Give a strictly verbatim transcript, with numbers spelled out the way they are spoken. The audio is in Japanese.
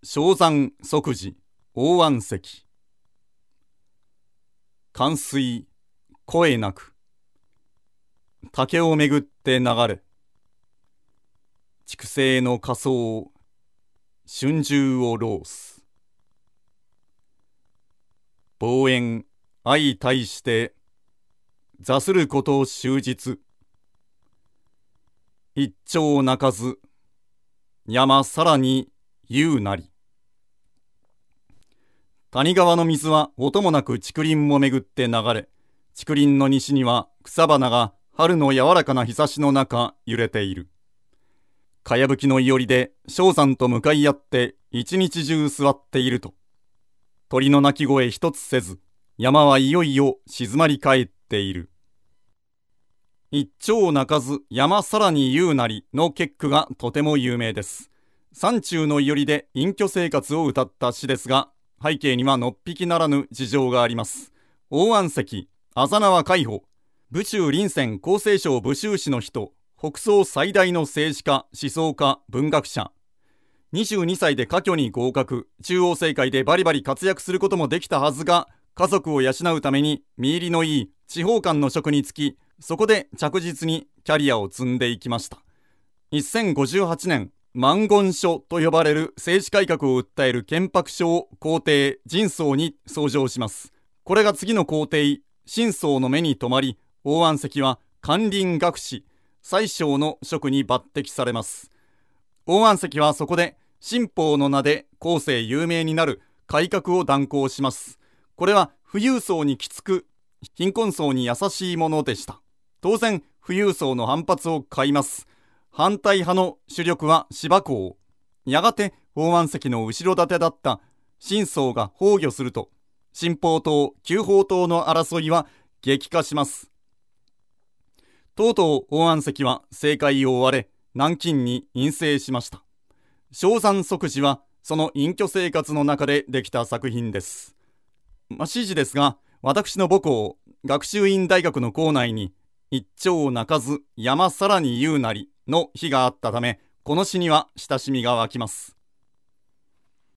正山即時大安石。寒水声なく、竹をめぐって流れ、畜生の仮装春秋をロース。望遠相対して座すること終日、一丁泣かず山さらに言うなり。谷川の水は音もなく竹林もめぐって流れ、竹林の西には草花が春の柔らかな日差しの中揺れている。かやぶきのいおりで正山と向かい合って一日中座っていると、鳥の鳴き声一つせず、山はいよいよ静まり返っている。一丁泣かず山さらに言うなりの結句がとても有名です。山中のいおりで隠居生活を歌った詩ですが、背景にはのっぴきならぬ事情があります。大安石、浅縄海保、武中林泉厚生省武州市の人、北宋最大の政治家、思想家、文学者。にじゅうにさいで科挙に合格、中央政界でバリバリ活躍することもできたはずが、家族を養うために実入りのいい地方官の職に就き、そこで着実にキャリアを積んでいきました。せんごじゅうはちねん、万言書と呼ばれる政治改革を訴える憲白書を皇帝仁宗に奏上します。これが次の皇帝神宗の目に留まり、大安石は翰林学士宰相の職に抜擢されます。大安石はそこで新法の名で後世有名になる改革を断行します。これは富裕層にきつく、貧困層に優しいものでした。当然富裕層の反発を買います。反対派の主力は芝公。やがて大安石の後ろ盾だった神宗が崩御すると、新法党、旧法党の争いは激化します。とうとう大安石は政界を追われ、南京に隠居しました。正山即時はその隠居生活の中でできた作品です。まあ、指示ですが、私の母校、学習院大学の校内に、一丁泣かず山さらに言うなりの碑があったため、この詩には親しみが湧きます。